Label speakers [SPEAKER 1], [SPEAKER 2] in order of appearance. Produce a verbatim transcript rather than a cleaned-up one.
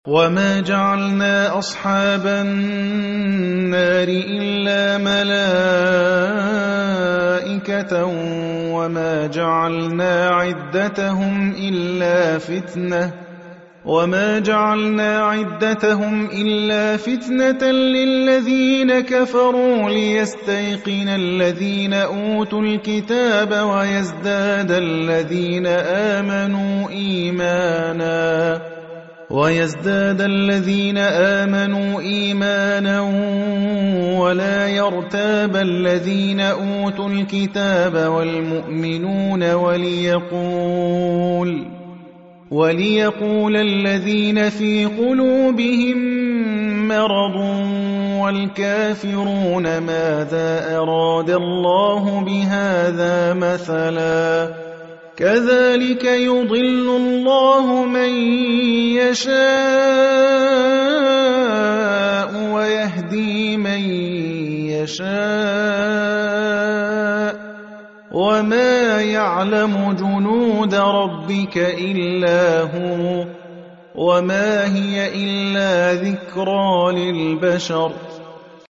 [SPEAKER 1] وَمَا جَعَلْنَا أَصْحَابَ النَّارِ إِلَّا مَلَائِكَةً وَمَا جَعَلْنَا عِدَّتَهُمْ إِلَّا فِتْنَةً وَمَا جَعَلْنَا عِدَّتَهُمْ إِلَّا فِتْنَةً لِّلَّذِينَ كَفَرُوا لِيَسْتَيْقِنَ الَّذِينَ أُوتُوا الْكِتَابَ وَيَزْدَادَ الَّذِينَ آمَنُوا إِيمَانًا وَيَزْدَادَ الَّذِينَ آمَنُوا إِيمَانًا وَلَا يَرْتَابَ الَّذِينَ أُوتُوا الْكِتَابَ وَالْمُؤْمِنُونَ وَلِيَقُولَ وَلِيَقُولَ الَّذِينَ فِي قُلُوبِهِم مَّرَضٌ وَالْكَافِرُونَ مَاذَا أَرَادَ اللَّهُ بِهَٰذَا مَثَلًا كَذَٰلِكَ يُضِلُّ اللَّهُ مَن يَشَاءُ وَيَهْدِي مَن يَشَاءُ ۚ وَمَا يَعْلَمُ جُنُودَ رَبِّكَ إِلَّا هُوَ ۚ وَمَا هِيَ إِلَّا ذِكْرَىٰ لِلْبَشَرِ